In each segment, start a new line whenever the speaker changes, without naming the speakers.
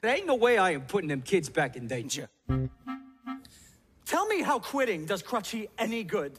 There ain't no way I am putting them kids back in danger.
Tell me how quitting does Crutchy any good.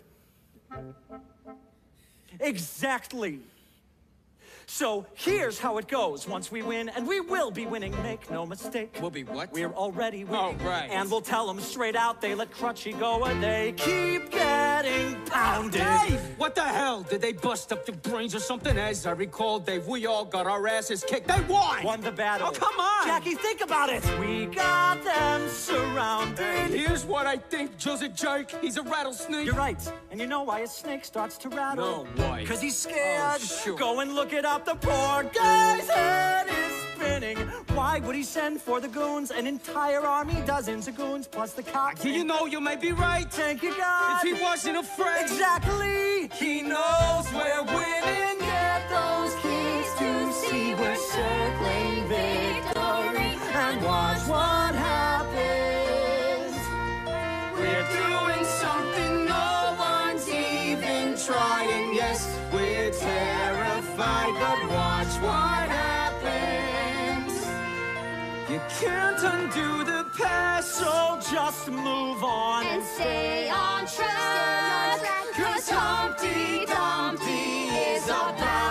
Exactly. So here's how it goes. Once we win, and we will be winning, make no mistake.
We'll be what?
We're already winning.
Oh, right.
And we'll tell them straight out they let Crutchy go and they keep getting pounded.
Dave! What the hell? Did they bust up your brains or something? As I recall, Dave, we all got our asses kicked. They won!
Won the battle.
Oh, come on!
Jackie, think about it. We got them surrounded.
And here's what I think. Joe's a jerk. He's a rattlesnake.
You're right. And you know why a snake starts to rattle?
No, why?
Because he's scared.
Oh, sure.
Go and look it up. The poor guy's head is spinning. Why would he send for the goons? An entire army, dozens of goons, plus the cops.
You know, you may be right.
Thank you, God.
If he wasn't afraid.
Exactly.
He knows we're winning.
Get those kids to see we're circling victory. And watch what happens.
We're doing something no one's even trying. Yes, we're terrified, but watch what happens. You can't undo the past,
So just move on
And stay on track, 'cause Humpty Dumpty is our